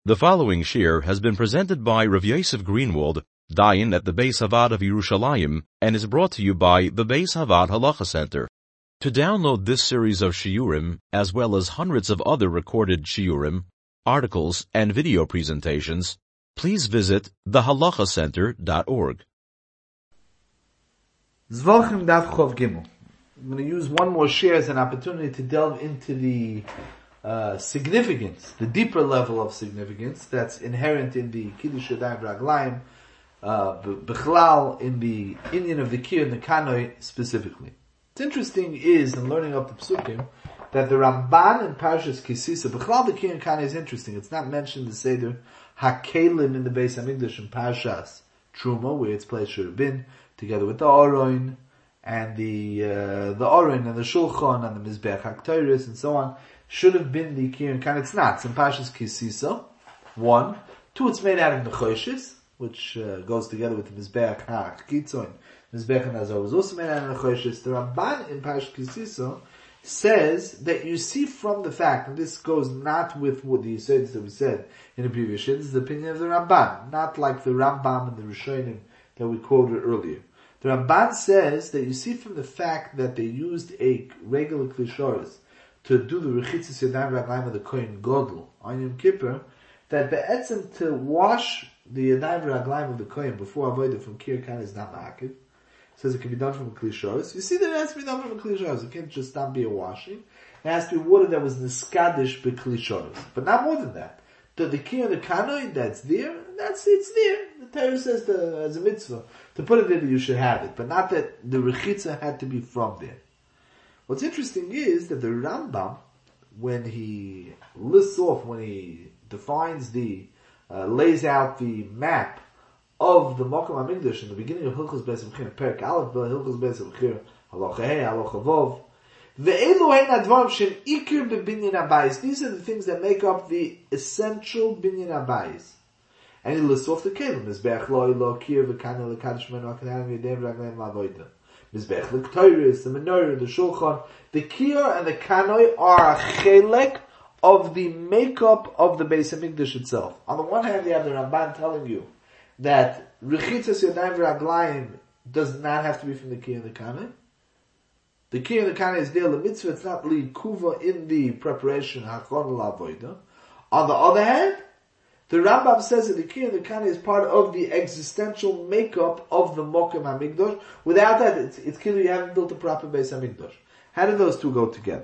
The following shir has been presented by Rav Yosef Greenwald, Dayan at the Beis Havad of Yerushalayim, and is brought to you by the Beis Havad Halacha Center. To download this series of shiurim, as well as hundreds of other recorded shiurim, articles, and video presentations, please visit thehalachacenter.org. Zvachim Daf Chov Gimel. I'm going to use one more share as an opportunity to delve into the significance, the deeper level of significance that's inherent in the Kiddush Yadayim Raglayim, B'chlal, in the Inyan of the Kir and the Kanoi specifically. What's interesting is, in learning up the Psukim, that the Ramban in Parshas Kisisa, B'chlal the Kir and Kanoi is interesting. It's not mentioned in the Seder HaKelim in the Beis HaMikdash in Parshas Truma, where its place should have been, together with the Aron, and the Aron and the Shulchan and the Mizbech HaKtoris and so on, should have been the Kir and Kanoi. It's not. It's in Parshas Kisisa. 1. 2. It's made out of Nechoshes, which goes together with the Mizbech HaKitzoin. Mizbech HaNazor was also made out of Nechoshes. The Ramban in Parshas Kisisa says that you see from the fact, and this goes not with what the Yisodis that we said in the previous shit, this is the opinion of the Ramban, not like the Rambam and the Rishonim that we quoted earlier. The Ramban says that you see from the fact that they used a regular klishoris to do the rechitzis yadayim raglayim of the Kohen Gadol on Yom Kippur, that be'etzem to wash the yadayim raglayim of the Kohen before avodah from Kir Kanoi is not ma'akiv. Says it can be done from a klishoris. You see that it has to be done from a klishoris. It can't just not be a washing. It has to be water that was niskadish be'klishoris. But not more than that. The Kir and the Kanoi that's there, it's there. The Torah says as a mitzvah to put it there, you should have it, but not that the rechitza had to be from there. What's interesting is that the Rambam, when he lists off, when he defines lays out the map of the Mokum HaMikdash in the beginning of Hilchos Beis Hamikdash, Perek Aleph, Hilchos Beis Hamikdash, Halacha Hey, Halacha Vov, Ve'elu hein advarim shem ikir bebinyan habayis. These are the things that make up the essential binyan habayis. And he lists off the kelim. Mizbech lo ilo kir v'kanoi l'kadosh menu ha'kananim yedem raglayim la'avodah. Mizbech l'ktoiris, the menorah, the shulchan. The kir and the kanoi are a chelek of the makeup of the Beis HaMikdash itself. On the one hand, you have the Ramban telling you that rechitzas yadayim raglayim does not have to be from the kir and the kanoi. The Kir and the Kanoi is there, the mitzvah, it's not li kuva in the preparation, hachon la'avodah. On the other hand, the Rambam says that the Kir and the Kanoi is part of the existential makeup of the Mokum HaMikdash. Without that, it's clear you haven't built a proper Beis HaMikdash. How do those two go together?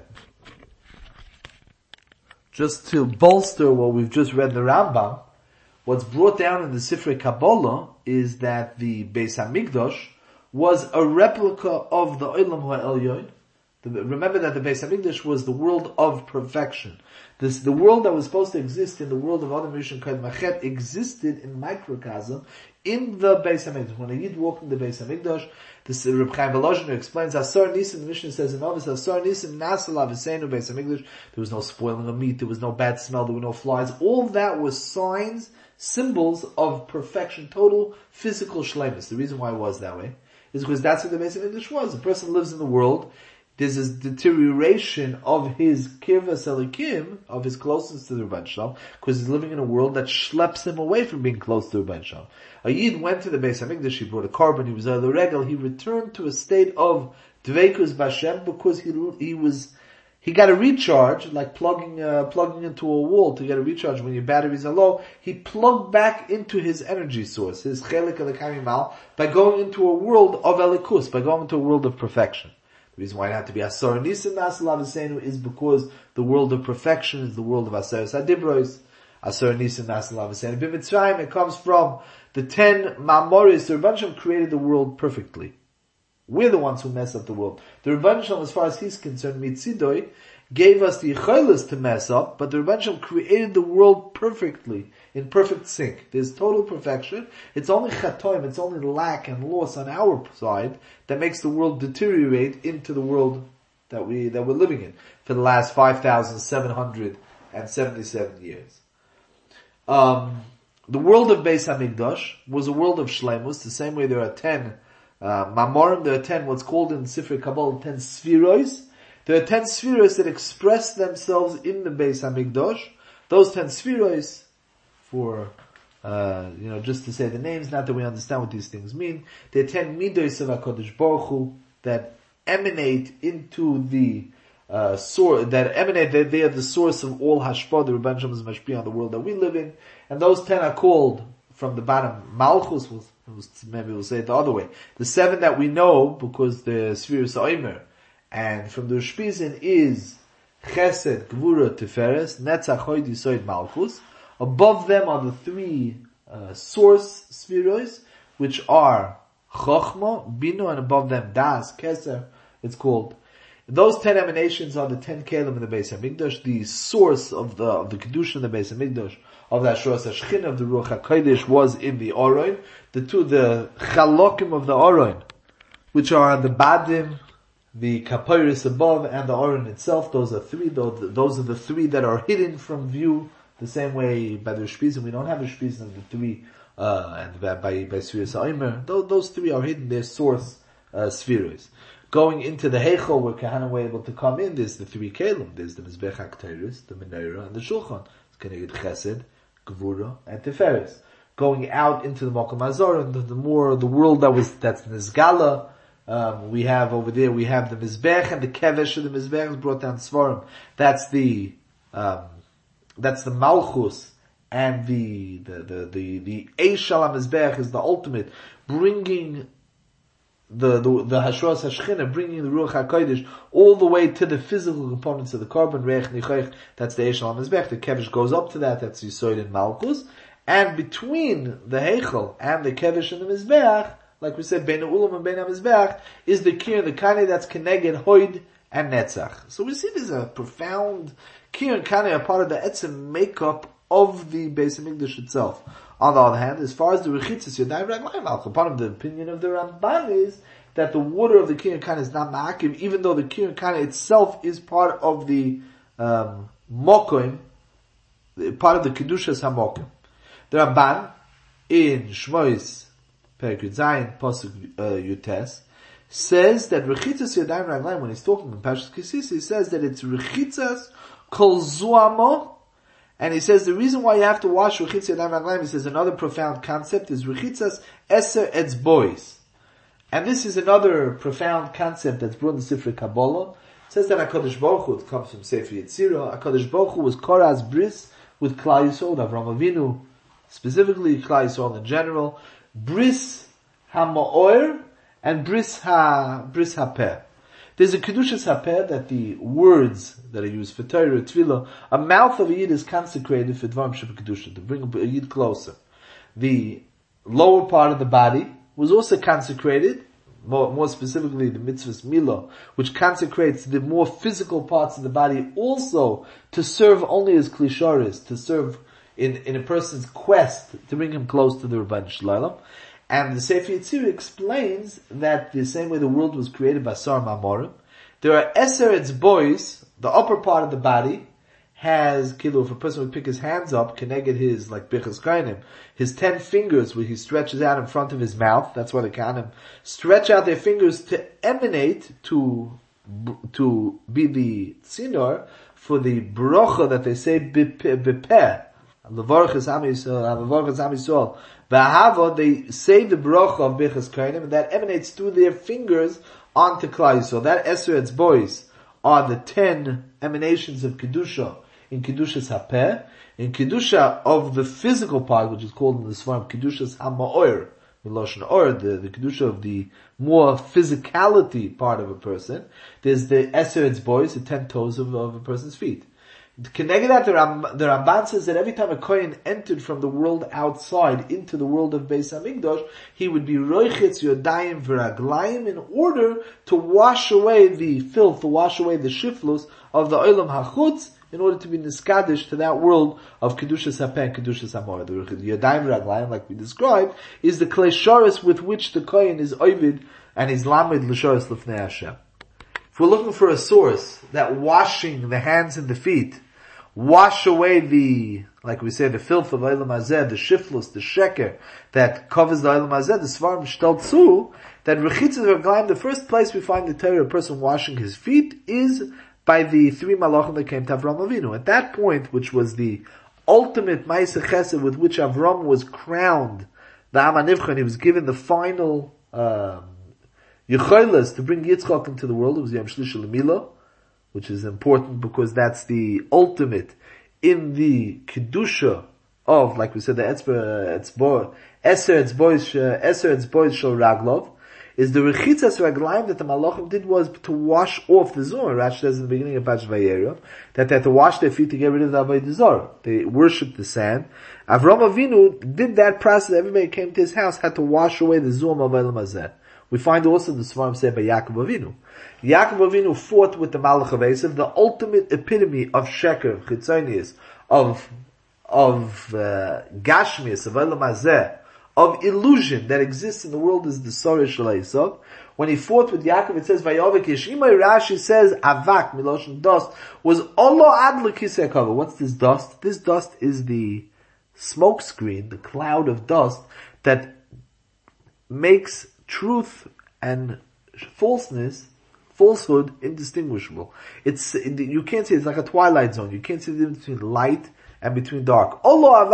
Just to bolster what we've just read in the Rambam, what's brought down in the Sifrei Kabbalah is that the Beis HaMikdash was a replica of the Olam HaElyon. Remember that the Beis HaMikdash was the world of perfection. The world that was supposed to exist in the world of Adam Rishon Kod Machet existed in microcosm in the Beis HaMikdash. When a Yid walked in the Beis HaMikdash, this Reb Chaim Volozhin explains, Asar Nisim, the Mishnah says in Ovis, Asar Nisim Nasala V'seinu Beis HaMikdash. There was no spoiling of meat, there was no bad smell, there were no flies. All that was signs, symbols of perfection, total physical shleimus. The reason why it was that way is because that's what the Beis HaMikdash was. A person lives in the world, there's this deterioration of his kirvas elikim, of his closeness to the Rebbeinu Shalom, because he's living in a world that schleps him away from being close to the Rebbeinu Shalom. A Yid went to the Beis HaMikdash, he brought a carbon, he was on the regel, he returned to a state of dveikus b'Hashem because he got a recharge, like plugging into a wall to get a recharge when your batteries are low. He plugged back into his energy source, his chelik elikam yimal, by going into a world of elikus, by going into a world of perfection. The reason why it had to be Asar Nisim Nasalav V'seinu is because the world of perfection is the world of Asar Sadibros, Asar Nisim Nasalav V'seinu. B'Mitzrayim, it comes from the 10 Mamoris. The Rebbeinu Shalom created the world perfectly. We're the ones who mess up the world. The Rebbeinu Shalom, as far as he's concerned, Mitzidoi, gave us the Yicholos to mess up, but the Rebbeinu Shalom created the world perfectly, in perfect sync. There's total perfection. It's only chatoim, it's only lack and loss on our side that makes the world deteriorate into the world that we're living in for the last 5,777 years. The world of Beis HaMikdash was a world of shleimus, the same way there are 10 Mamorim, there are 10 what's called in Sifrei Kabbalah 10 Sfiros. There are 10 Sfiros that express themselves in the Beis HaMikdash. Those 10 Sfiros for, just to say the names, not that we understand what these things mean. There are 10 midos of HaKadosh Baruch Hu that emanate into the source, they are the source of all hashpah, the Rebbe Sham's mashpia on the world that we live in. And those 10 are called, from the bottom, Malchus, maybe we'll say it the other way. The 7 that we know, because the Sfiras Omer, and from the Ushpizin is Chesed, Gvura, Tiferes, Netzach, Hod, Yesod, Malchus. Above them are the 3 source Sfiros, which are Chochma, Bino, and above them Das, Keser, it's called. Those 10 emanations are the 10 kelim in the Beis HaMikdash, the source of the Kedusha in the Beis HaMikdash, of the Ashuras HaShechina, of the Ruach HaKodesh, was in the Aron. The Chalokim of the Aron, which are the Badim, the Kapiris above, and the Aron itself, those are 3, those are the 3 that are hidden from view, the same way by the Shpizim, we don't have a Shpizim of the 3, and by Sfiras Omer, those 3 are hidden, they're source, Spheres. Going into the Heichel, where Kahana were able to come in, there's the 3 Kelim. There's the Mizbech HaKteiris, the Menorah, and the Shulchan. It's Keneged Chesed, Gevura, and Tiferes. Going out into the Mokum Hazor, and the world that's Nizgala, we have over there, we have the Mizbech, and the Kevesh of the Mizbech is brought down Svarim. That's the Malchus, and the Eish Al HaMizbech is the ultimate, bringing the Hashras HaShechina, bringing the Ruach HaKodesh all the way to the physical components of the carbon, Reich Nichoich, that's the Eish Al HaMizbech, the Kevish goes up to that's Yesod in Malchus, and between the Heichel and the Kevish and the Mizbech, like we said, Bein HaUlam and Bein HaMizbech, is the Kir and the Kane that's Keneged Hoid and Netzach. So we see there's a profound Kir and Kane are part of the etzem makeup of the Beis HaMikdash itself. On the other hand, as far as the Rechitzas Yadayim Raglayim Malchus, part of the opinion of the Ramban is that the water of the Kir and Kana is not Ma'akiv, even though the Kir and Kana itself is part of the Mokim, part of the Kedushas HaMokim. The Ramban, in Shmois, Perek Zayin, Pasuk Yutes, says that Rechitzas Yadayim Raglayim, when he's talking in Parshas Kisisi, he says that it's Rechitzas Kol Zuamo. And he says the reason why you have to wash Rechitzas Yadayim Raglayim, he says another profound concept is Rechitzas Eser Etzbois. And this is another profound concept that's brought in the Sifrei Kabbalah. It says that HaKadosh Baruch Hu, it comes from Sefer Yetzirah, HaKadosh Baruch Hu was Koraz Bris with Klal Yisrael, Avram Avinu, specifically Klal Yisrael in general, Bris HaMa'or and Bris HaPeh. There's a Kedushas HaPeh that the words that are used for Torah, Tefillah, a mouth of a Yid is consecrated for Dvarim Sheba Kedusha, to bring a Yid closer. The lower part of the body was also consecrated, more specifically the mitzvahs milah, which consecrates the more physical parts of the body also to serve only as klisharis, to serve in a person's quest to bring him close to the Rebbeinu Shalom. And the Sefer Yetzirah explains that the same way the world was created by Sar Mamorim, there are Eser Etzbois, the upper part of the body, has, if a person would pick his hands up, connected his, like Bichas Kainim, his 10 fingers where he stretches out in front of his mouth, that's why the Kainim stretch out their fingers to emanate, to be the tzinor, for the bracha that they say, bipeh, Levarach is Am Yisrael, V'ahava, they say the bracha of Bichas Kainim, and that emanates through their fingers onto Klal Yisrael. That Eser Etzbois are the 10 emanations of Kedusha in Kedushas HaPeh, in Kedusha of the physical part, which is called in the Svarim Kedushas HaMa'or, Miloshen Or, the Kedusha of the more physicality part of a person. There's the Eser Etzbois, the 10 toes of a person's feet. Connected that, the Ramban says that every time a Kohen entered from the world outside into the world of Beis HaMikdash, he would be roichitz yodayim v'raglayim in order to wash away the filth, to wash away the shiflus of the olam hachutz, in order to be niskadish to that world of Kedushas HaPeh and Kedushas HaMor. The yodayim v'raglayim, like we described, is the klei with which the Kohen is ovid and is lamed l'shoros l'fnei Hashem. If we're looking for a source that washing the hands and the feet wash away the, like we say, the filth of Olam Hazeh, the shiflus, the sheker that covers the Olam Hazeh, the Svarim shteltzu, that Rechitzas Raglayim, the first place we find the Torah, a person washing his feet, is by the 3 malachim that came to Avram Avinu. At that point, which was the ultimate Ma'aseh Chesed with which Avram was crowned the Am HaNivcha, he was given the final Yecholos to bring Yitzchak into the world. It was Yom Shlishi L'Mila, which is important because that's the ultimate in the Kedusha of, like we said, the Eser Etzbois Shel Raglov, is the Rechitzas Raglaim that the Malachim did was to wash off the Zohar. Rashi says in the beginning of Pash Vayera that they had to wash their feet to get rid of the Avodah Zarah. They worshipped the sand. Avram Avinu did that process. Everybody came to his house, had to wash away the Zohar of Olam Hazeh. We find also the Svarim said by Yaakov Avinu. Yaakov Avinu fought with the Malach of Esav, the ultimate epitome of Sheker, Chitzonius, of Gashmius, of Olam Hazeh, of illusion that exists in the world is the Sorah Shel Esav. When he fought with Yaakov, it says, Vayovek Yeshimai, Rashi says, Avak, Miloshin dust, was Olo Ad L'Kisei HaKavod. What's this dust? This dust is the smoke screen, the cloud of dust, that makes truth and falsehood indistinguishable. You can't see, it's like a twilight zone. You can't see the difference between light and between dark. Until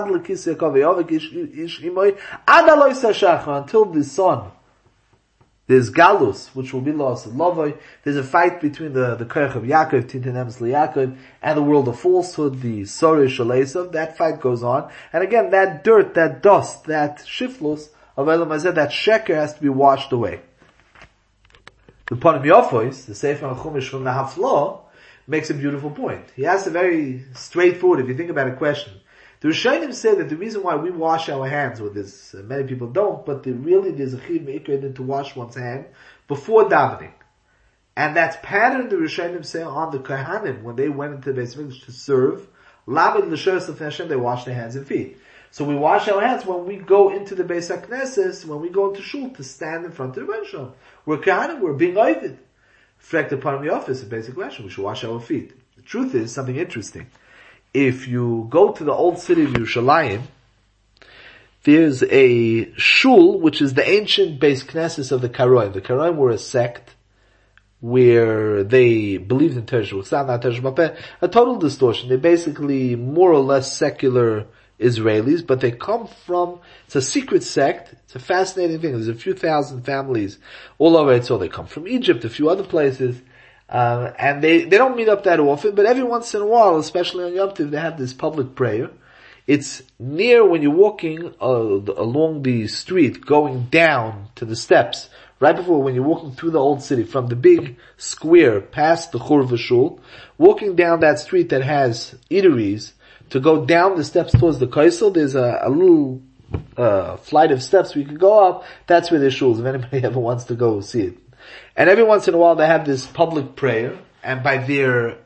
the sun, there's galus, which will be lost in Lavoi. There's a fight between the Kerch of Yaakov, Tintanemes Yaakov, and the world of falsehood, the Sorah Shel Esav. That fight goes on. And again, that dirt, that dust, that shiflus of Olam Hazeh, that sheker has to be washed away. The Panim Yofos, the Sefer HaChumash from the Haflah, makes a beautiful point. He asks a very straightforward, if you think about a question. The Rishonim say that the reason why we wash our hands with this, many people don't, but there's a chiv meikred to wash one's hand before davening. And that's patterned, the Rishonim say, on the Kohanim, when they went into the Beis Mikdash to serve, Lamed L'Sheres of Hashem, they wash their hands and feet. So we wash our hands when we go into the Beis HaKnesses, when we go into Shul to stand in front of the Rebbe Shalom. We're Kohanim, we're being oived. Frek the part of the office, a basic question, we should wash our feet. The truth is something interesting. If you go to the old city of Yerushalayim, there's a shul, which is the ancient Beis Knesses of the Karoim. The Karoim were a sect where they believed in Teresh Ruchsan, not Teresh Mapeh, a total distortion. They're basically more or less secular Israelis, but they come from, it's a secret sect, it's a fascinating thing. There's a few thousand families all over it, so they come from Egypt, a few other places, and they don't meet up that often, but every once in a while, especially on Yom Tov, they have this public prayer. It's near when you're walking along the street, going down to the steps, right before when you're walking through the old city, from the big square past the Churva Shul, walking down that street that has eateries, to go down the steps towards the Kaisel, there's a little flight of steps we could go up. That's where there's shuls, if anybody ever wants to go see it. And every once in a while they have this public prayer, and by their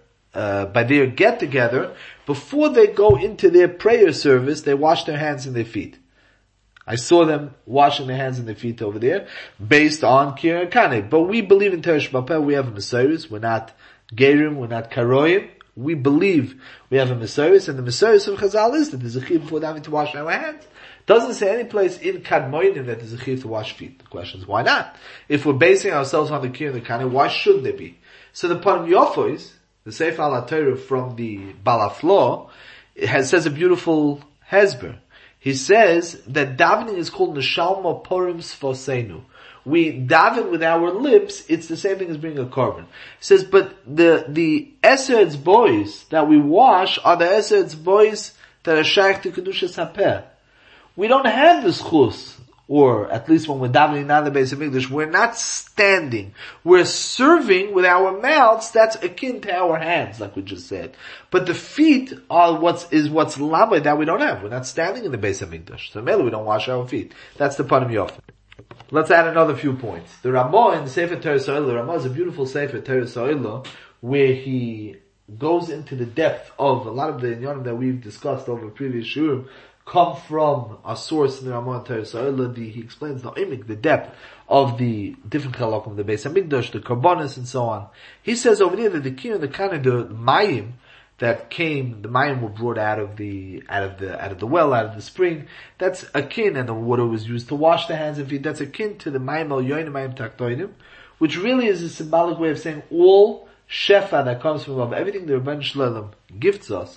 get together, before they go into their prayer service, they wash their hands and their feet. I saw them washing their hands and their feet over there, based on Kira Kane. But we believe in Teresh Mapeh, we have a Messiah, we're not Gerim, we're not Karoim. We believe we have a Messiah, and the Messiah of Chazal is that there's a chiv before having to wash our hands. Doesn't say any place in Kadmoinim that there's a chiv to wash feet. The question is, why not? If we're basing ourselves on the Kir and the Kane, why shouldn't there be? So the Panim Yofos, the Sefer Al-Torah from the Balaflo, says a beautiful hezber. He says that davening is called Neshalma Porim Sfosenu. We daven with our lips, it's the same thing as bringing a korban. He says, but the Eser Etzbois that we wash are the Eser Etzbois that are shaykh to Kedushas HaPeh. We don't have the schus, or at least when we're davening now in the Beis HaMikdash, we're not standing. We're serving with our mouths, that's akin to our hands, like we just said. But the feet are what's lamed that we don't have. We're not standing in the Beis HaMikdash. So maybe we don't wash our feet. That's the Panim Yofos. Let's add another few points. The Ramah in the Sefer Torah Soila, the Ramah is a beautiful Sefer Torah Soila, where he goes into the depth of a lot of the inyanim that we've discussed over previous shurim, come from a source in the Ramah in Torah Soila. He explains the imik, the depth of the different halakim, the Beis HaMikdash, the Karbonis, and so on. He says over there that the Kir and the Kana, the Mayim, that came, the mayim were brought out of the well, out of the spring. That's akin, and the water was used to wash the hands and feet. That's akin to the mayim al yoyin, mayim taktoinim, which really is a symbolic way of saying all shefa that comes from above, everything the Rebbeinu Shalom gifts us,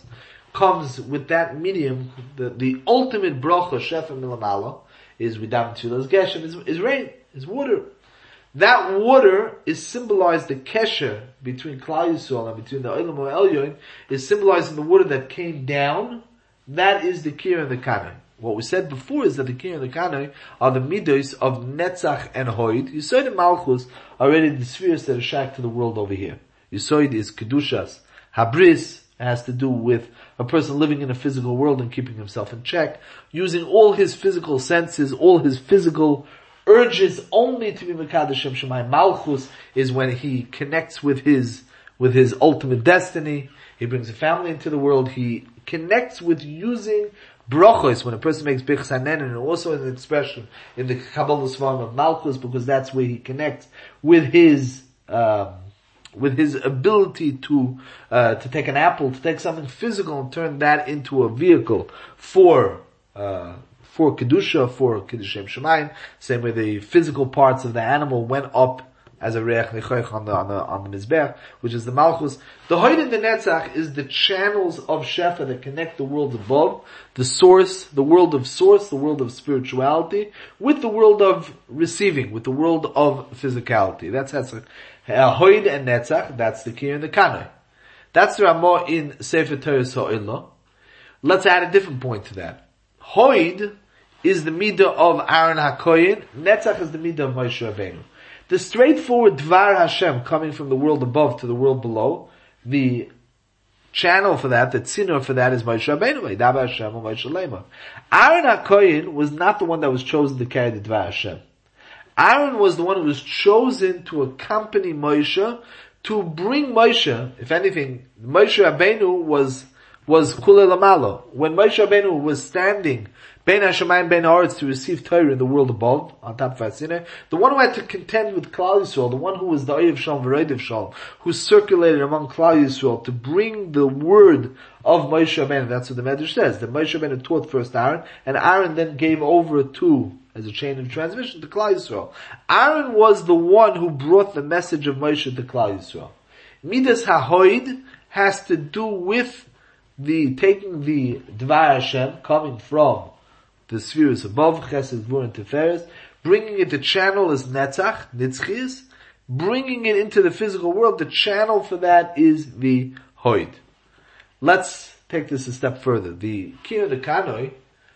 comes with that medium, the ultimate bracha, shefa milamala, is Vidam Tfilas Geshem, is rain, is water. That water is symbolized, the kesher between Klal Yisrael and between the Olam Elyon is symbolizing the water that came down. That is the Kir and the Kanai. What we said before is that the Kir and the Kanai are the midos of Netzach and Hoid. Yesod and Malchus are already the spheres that are shacked to the world over here. Yesod is Kedushas. Habris has to do with a person living in a physical world and keeping himself in check, using all his physical senses, all his physical urges only to be Mekadosh Shem Shemayim. Malchus is when he connects with his ultimate destiny. He brings a family into the world. He connects with using brachos when a person makes Birchas Hanen, and also an expression in the Kabbalah Svarim of Malchus, because that's where he connects with his ability to take an apple, to take something physical and turn that into a vehicle for Kedusha, for Kedushim Shemayim. Same way the physical parts of the animal went up as a reach nechoich on the Mizbech, which is the Malchus. The Hoid and the Netzach is the channels of Shefa that connect the worlds above, the source, the world of spirituality, with the world of receiving, with the world of physicality. That's Hoid and Netzach, that's the Kir and the Kanai. That's the Ramah in Sefer Torah Ha'olah. Let's add a different point to that. Hoid is the midah of Aaron HaKoyin, Netzach is the midah of Moshe Rabbeinu. The straightforward Dvar Hashem coming from the world above to the world below, the channel for that, the tziner for that is Moshe Rabbeinu, Davar Hashem or Moshe Lema. Aaron HaKoyin was not the one that was chosen to carry the Dvar Hashem. Aaron was the one who was chosen to accompany Moshe, to bring Moshe. If anything, Moshe Rabbeinu was Kulei Lamalo. When Moshe Rabbeinu was standing Bein HaShamayim Bein HaAretz to receive Torah in the world above, on top of Sinai, the one who had to contend with Klal Yisrael, the one who was the Oyev Shalom V'Roidev Shalom, who circulated among Klal Yisrael to bring the word of Moshe Rabbeinu. That's what the Medrash says. That Moshe Rabbeinu taught first Aaron, and Aaron then gave over to, as a chain of transmission, to Klal Yisrael. Aaron was the one who brought the message of Moshe to Klal Yisrael. Midas HaHoid has to do with taking the Dvar Hashem, coming from the spheres above, Chesed, Gvur, and Tiferes, bringing it, the channel is Netzach, Nitzchis, bringing it into the physical world, the channel for that is the Hoid. Let's take this a step further. The Kir and the Kanoi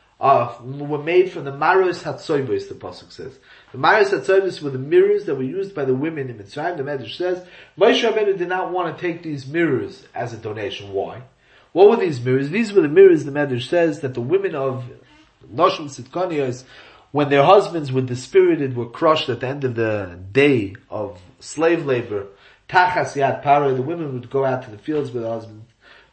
were made from the Maros Hatzoivos, the Pasuk says. The Maros Hatzoivos were the mirrors that were used by the women in Mitzrayim. The Medrash says, Moshe Rabbeinu did not want to take these mirrors as a donation. Why? What were these mirrors? These were the mirrors, the Medrash says, that the women of Noshim Sitkonios, when their husbands were dispirited, were crushed at the end of the day of slave labor, Tachas Yad Paro, the women would go out to the fields with their husbands,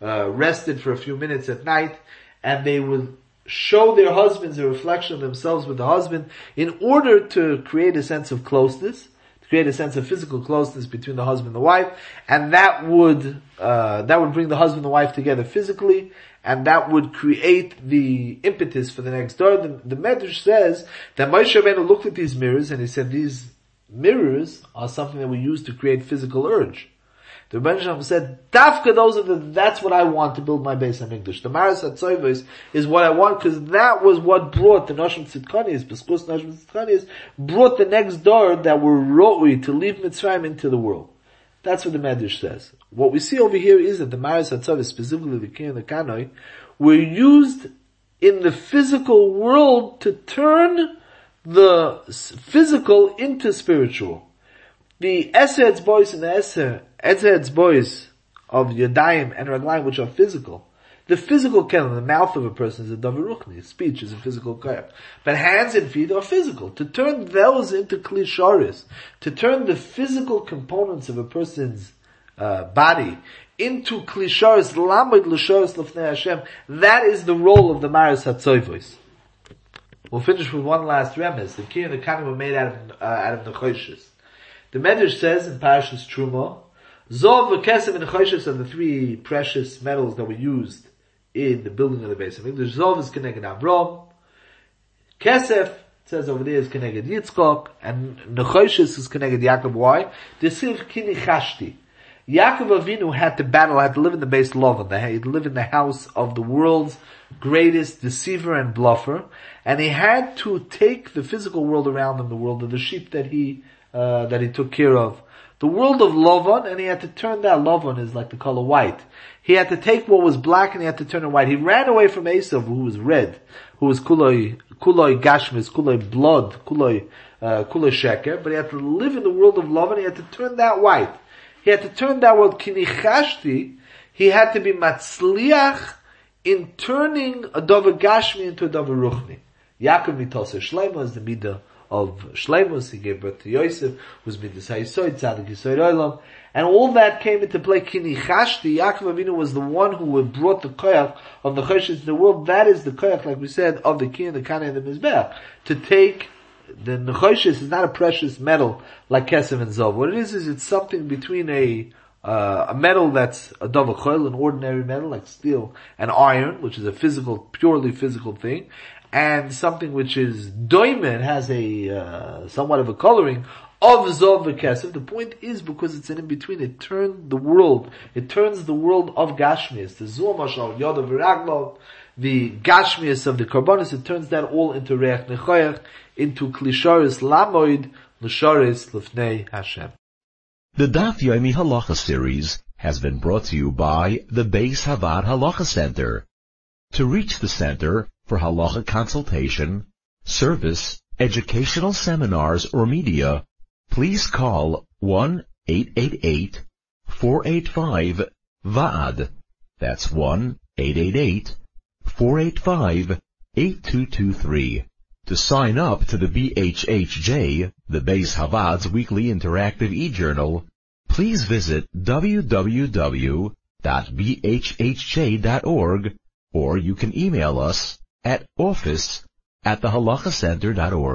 rested for a few minutes at night, and they would show their husbands a reflection of themselves with the husband in order to create a sense of closeness, to create a sense of physical closeness between the husband and the wife, and that would bring the husband and the wife together physically, and that would create the impetus for the next door. The Medrash says that Moshe Rabbeinu looked at these mirrors and he said, these mirrors are something that we use to create physical urge. The Rebbe said, Dafka, that's what I want to build my Beis HaMikdash. The Maros HaTzoivos is what I want, because that was what brought the Noshim Tzidkonios, B'schus Noshim Tzidkonios, brought the next door that were Ro'ui to leave Mitzrayim into the world. That's what the Medrash says. What we see over here is that the Maros HaTzoivos, specifically the Kir and the Kanoi, were used in the physical world to turn the physical into spiritual. The Eser Etzbois and the Eser Etzbois of Yadayim and Raglayim, which are physical. The physical kelim, the mouth of a person, is a davar ruchni. Speech is a physical koyach. But hands and feet are physical. To turn those into klisharis, to turn the physical components of a person's body into klisharis, lamid l'sharis l'fnei Hashem, that is the role of the Maros HaTzoivos. We'll finish with one last remez. The Kir and the Kanoi were made out of nechoshes. The Medrash says in Parashas Truma, Zov, Kesef, and Nechoshes are the three precious metals that were used in the building of the Beis HaMikdash. Zov is Keneged Avram. Kesef, it says over there, is Keneged Yitzchak. And Nechoshes is Keneged Yaakov. Why? This is Kini Chashti. Yaakov Avinu had to live in the base Lavan. He had to live in the house of the world's greatest deceiver and bluffer, and he had to take the physical world around him, the world of the sheep that he took care of, the world of Lavan, and he had to turn that. Lavan is like the color white. He had to take what was black and he had to turn it white. He ran away from Esav, who was red, who was kuloi gashmis, kuloi blood, kuloi sheker, but he had to live in the world of Lavan. He had to turn that white. He had to turn that world kinichashti. He had to be matzliach in turning a dover gashmi into a dover ruchni. Yaakov mitose Shlomo is the midah of Shleimus. He gave birth to Yosef, who's midas hayisoid, tzadik yisoid olam, and all that came into play. Kinichashti, Yaakov Avinu was the one who brought the koyach of the choshes in the world. That is the koyach, like we said, of the ki and the kana and the mizbeach. To take the nechoshes is not a precious metal like kesef and zov. What it is it's something between a metal that's a davar choil, an ordinary metal like steel, and iron, which is a purely physical thing, and something which is doimen, has a somewhat of a coloring of zov v'kesef. The point is because it's in between. It turns the world of Gashmias, the zur mashal yodav v'raglov, the Gashmias of the Karbonis. It turns that all into reach nechoyach, into klisharis lamoid l'sharis lefnei Hashem. The Daf Yomi Halacha series has been brought to you by the Beis Havad Halacha Center. To reach the center for halacha consultation, service, educational seminars, or media, please call 1-888-485-VAAD. That's 1-888-485-8223. To sign up to the BHHJ, the Beis Havad's weekly interactive e-journal, please visit www.bhhj.org, or you can email us at office@thehalachacenter.org.